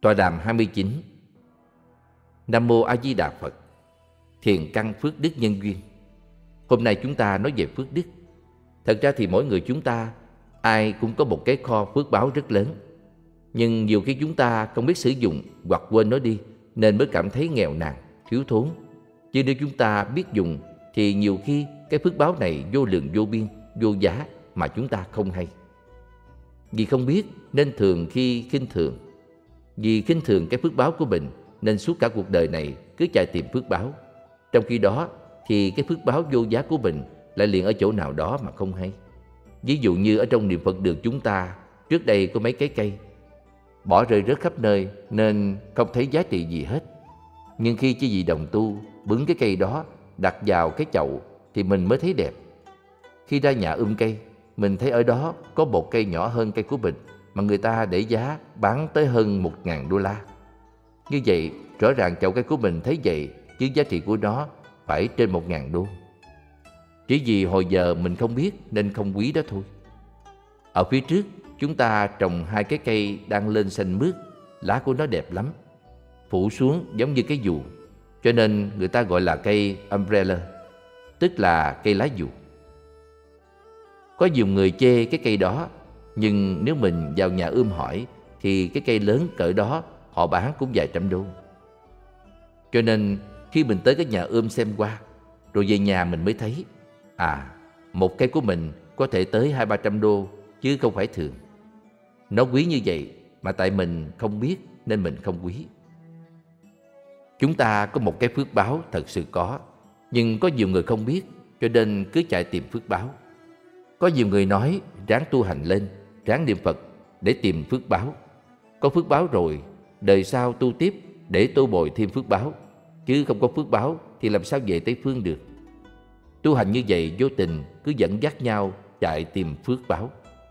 Tọa đàm 29. Nam Mô A Di Đà Phật. Thiền căn phước đức nhân duyên. Hôm nay chúng ta nói về phước đức. Thật ra thì mỗi người chúng ta ai cũng có một cái kho phước báo rất lớn. Nhưng nhiều khi chúng ta không biết sử dụng hoặc quên nó đi, nên mới cảm thấy nghèo nàn, thiếu thốn. Chứ nếu chúng ta biết dùng thì nhiều khi cái phước báo này vô lượng vô biên, vô giá mà chúng ta không hay. Vì không biết nên thường khi khinh thường. Vì khinh thường cái phước báo của mình nên suốt cả cuộc đời này cứ chạy tìm phước báo. Trong khi đó thì cái phước báo vô giá của mình lại liền ở chỗ nào đó mà không hay. Ví dụ như ở trong niệm Phật đường chúng ta, trước đây có mấy cái cây bỏ rơi rớt khắp nơi nên không thấy giá trị gì hết. Nhưng khi chư vị đồng tu bứng cái cây đó đặt vào cái chậu thì mình mới thấy đẹp. Khi ra nhà cây, mình thấy ở đó có một cây nhỏ hơn cây của mình mà người ta để giá bán tới hơn $1.000. Như vậy rõ ràng chậu cây của mình thấy vậy chứ giá trị của nó phải trên $1.000. Chỉ vì hồi giờ mình không biết nên không quý đó thôi. Ở phía trước chúng ta trồng hai cái cây đang lên xanh mướt, lá của nó đẹp lắm, phủ xuống giống như cái dù, cho nên người ta gọi là cây umbrella, tức là cây lá dù. Có nhiều người chê cái cây đó, nhưng nếu mình vào nhà hỏi thì cái cây lớn cỡ đó họ bán cũng vài trăm đô. Cho nên khi mình tới cái nhà xem qua, rồi về nhà mình mới thấy một cây của mình có thể tới 200-300 đô chứ không phải thường. Nó quý như vậy mà tại mình không biết nên mình không quý. Chúng ta có một cái phước báo thật sự có, nhưng có nhiều người không biết cho nên cứ chạy tìm phước báo. Có nhiều người nói ráng tu hành lên, ráng niệm Phật để tìm phước báo. Có phước báo rồi, đời sau tu tiếp để tu bồi thêm phước báo. Chứ không có phước báo thì làm sao về Tây Phương được. Tu hành như vậy vô tình cứ dẫn dắt nhau chạy tìm phước báo.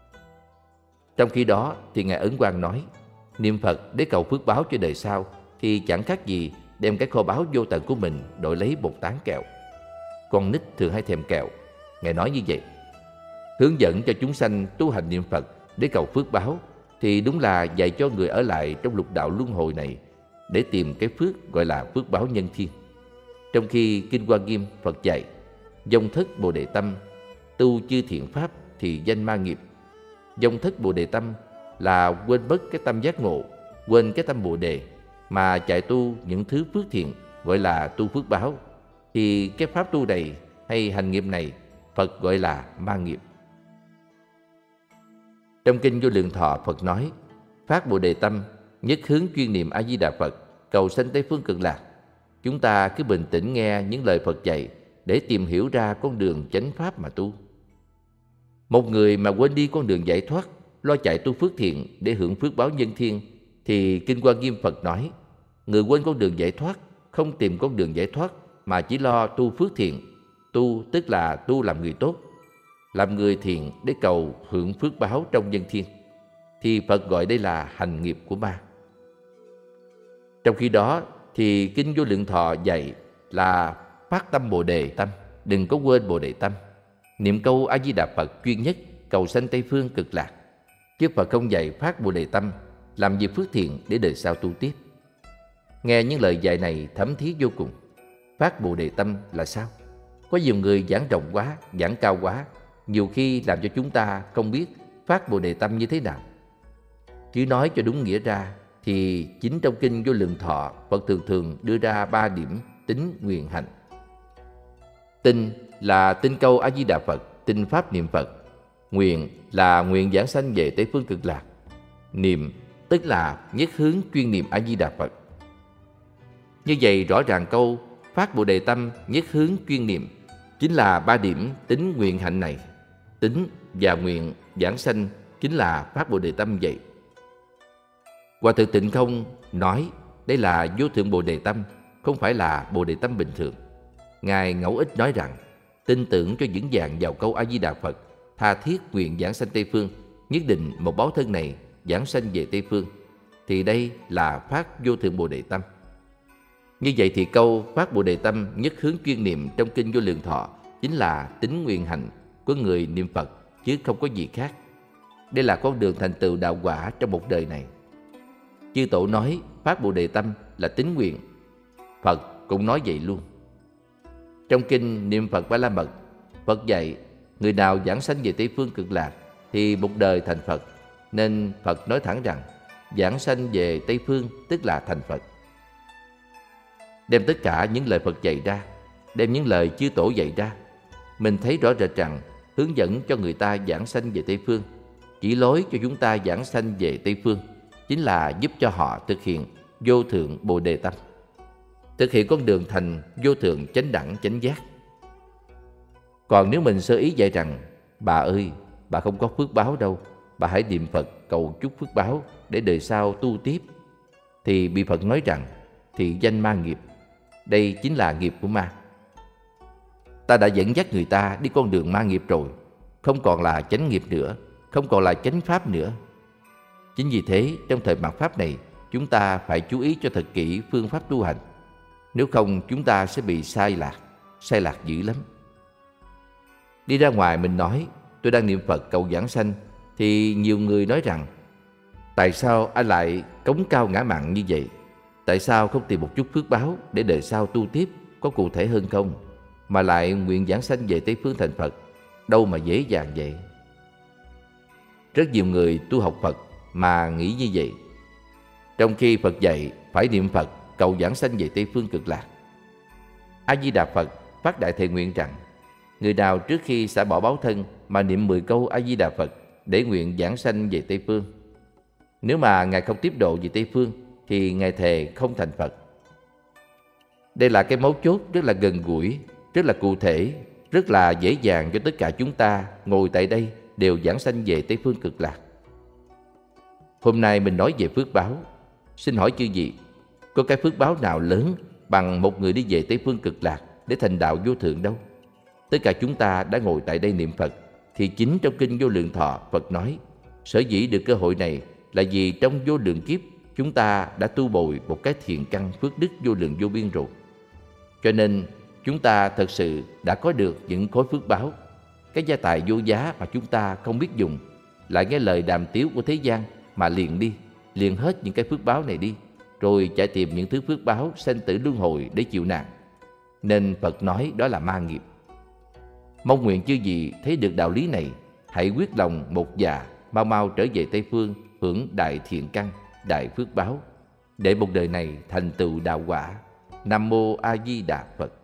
Trong khi đó thì Ngài Ấn Quang nói, niệm Phật để cầu phước báo cho đời sau thì chẳng khác gì đem cái kho báu vô tận của mình đổi lấy một tán kẹo. Con nít thường hay thèm kẹo. Ngài nói như vậy. Hướng dẫn cho chúng sanh tu hành niệm Phật để cầu phước báo thì đúng là dạy cho người ở lại trong lục đạo luân hồi này để tìm cái phước gọi là phước báo nhân thiên. Trong khi Kinh Hoa Nghiêm Phật dạy, vong thất Bồ Đề Tâm, tu chư thiện pháp thì danh ma nghiệp. Vong thất Bồ Đề Tâm là quên mất cái tâm giác ngộ, quên cái tâm Bồ Đề mà chạy tu những thứ phước thiện gọi là tu phước báo. Thì cái pháp tu này hay hành nghiệp này Phật gọi là ma nghiệp. Trong Kinh Vô Lượng Thọ Phật nói, phát Bồ Đề Tâm, nhất hướng chuyên niệm A Di Đà Phật, cầu sanh Tây Phương Cực Lạc. Chúng ta cứ bình tĩnh nghe những lời Phật dạy để tìm hiểu ra con đường chánh pháp mà tu. Một người mà quên đi con đường giải thoát, lo chạy tu phước thiện để hưởng phước báo nhân thiên, thì Kinh Hoa Nghiêm Phật nói, người quên con đường giải thoát, không tìm con đường giải thoát mà chỉ lo tu phước thiện. Tu tức là tu làm người tốt, làm người thiện để cầu hưởng phước báo trong nhân thiên, thì Phật gọi đây là hành nghiệp của ma. Trong khi đó thì Kinh Vô Lượng Thọ dạy là phát tâm Bồ Đề Tâm, đừng có quên Bồ Đề Tâm. Niệm câu A Di Đà Phật chuyên nhất, cầu sanh Tây Phương Cực Lạc. Chứ Phật không dạy phát Bồ Đề Tâm, làm việc phước thiện để đời sau tu tiếp. Nghe những lời dạy này thấm thía vô cùng. Phát Bồ Đề Tâm là sao? Có nhiều người giảng rộng quá, giảng cao quá, nhiều khi làm cho chúng ta không biết phát Bồ Đề Tâm như thế nào. Chứ nói cho đúng nghĩa ra thì chính trong Kinh Vô Lượng Thọ, Phật thường đưa ra 3 điểm tín, nguyện, hành. Tin là tin câu A Di Đà Phật, tin pháp niệm Phật. Nguyện là nguyện giảng sanh về Tây Phương Cực Lạc. Niệm tức là nhất hướng chuyên niệm A Di Đà Phật. Như vậy rõ ràng câu phát Bồ Đề Tâm, nhất hướng chuyên niệm chính là 3 điểm tín, nguyện, hạnh này. Tín và nguyện giảng sanh chính là phát Bồ Đề Tâm vậy. Hòa Thượng Tịnh Không nói đây là vô thượng Bồ Đề Tâm, không phải là Bồ Đề Tâm bình thường. Ngài Ngẫu Ích nói rằng tin tưởng cho vững vàng vào câu A Di Đà Phật, tha thiết nguyện giảng sanh Tây Phương, nhất định một báo thân này giảng sanh về Tây Phương, thì đây là phát vô thượng Bồ Đề Tâm. Như vậy thì câu phát Bồ Đề Tâm nhất hướng chuyên niệm trong Kinh Vô Lượng Thọ chính là tín, nguyện, hành của người niệm Phật, chứ không có gì khác. Đây là con đường thành tựu đạo quả trong một đời này. chư tổ nói phát Bồ Đề tâm là tín nguyện, Phật cũng nói vậy luôn. Trong kinh Niệm Phật Ba La Mật, Phật dạy người nào giảng sanh về Tây Phương Cực Lạc thì một đời thành Phật, nên Phật nói thẳng rằng giảng sanh về Tây Phương tức là thành Phật. Đem tất cả những lời Phật dạy ra, đem những lời chư tổ dạy ra, mình thấy rõ rệt rằng hướng dẫn cho người ta giảng sanh về Tây Phương, chỉ lối cho chúng ta giảng sanh về Tây Phương, chính là giúp cho họ thực hiện vô thượng Bồ Đề tâm, thực hiện con đường thành vô thượng chánh đẳng chánh giác. Còn nếu mình sơ ý dạy rằng bà ơi, bà không có phước báo đâu, bà hãy niệm Phật cầu chúc phước báo để đời sau tu tiếp, thì bị Phật nói rằng thị danh ma nghiệp, đây chính là nghiệp của ma. Ta đã dẫn dắt người ta đi con đường ma nghiệp rồi, không còn là chánh nghiệp nữa, không còn là chánh pháp nữa. Chính vì thế, trong thời mạt pháp này, chúng ta phải chú ý cho thật kỹ phương pháp tu hành. Nếu không, chúng ta sẽ bị sai lạc dữ lắm. Đi ra ngoài mình nói, tôi đang niệm Phật cầu giảng sanh, thì nhiều người nói rằng, tại sao anh lại cống cao ngã mạn như vậy? Tại sao không tìm một chút phước báo để đời sau tu tiếp có cụ thể hơn không? Mà lại nguyện giảng sanh về Tây Phương thành Phật, đâu mà dễ dàng vậy? Rất nhiều người tu học Phật mà nghĩ như vậy, trong khi Phật dạy phải niệm Phật cầu giảng sanh về Tây Phương Cực Lạc. A Di Đà Phật phát đại thệ nguyện rằng, người nào trước khi xả bỏ báo thân mà niệm 10 câu A Di Đà Phật để nguyện giảng sanh về Tây Phương, nếu mà Ngài không tiếp độ về Tây Phương thì Ngài thề không thành Phật. Đây là cái mấu chốt rất là gần gũi, rất là cụ thể, rất là dễ dàng cho tất cả chúng ta ngồi tại đây đều giảng sanh về Tây Phương Cực Lạc. Hôm nay mình nói về phước báo. Xin hỏi chư vị, có cái phước báo nào lớn bằng một người đi về Tây Phương Cực Lạc để thành đạo vô thượng đâu? Tất cả chúng ta đã ngồi tại đây niệm Phật, thì chính trong kinh Vô Lượng Thọ Phật nói, sở dĩ được cơ hội này là vì trong vô lượng kiếp chúng ta đã tu bồi một cái thiện căn phước đức vô lượng vô biên rồi. Cho nên chúng ta thật sự đã có được những khối phước báo, cái gia tài vô giá mà chúng ta không biết dùng, lại nghe lời đàm tiếu của thế gian mà liền hết những cái phước báo này đi, rồi chạy tìm những thứ phước báo sanh tử luân hồi để chịu nạn. Nên Phật nói đó là ma nghiệp. Mong nguyện chư vị thấy được đạo lý này, hãy quyết lòng một dạ mau mau trở về Tây Phương hưởng đại thiện căn, đại phước báo, để một đời này thành tựu đạo quả. Nam mô A Di Đà Phật.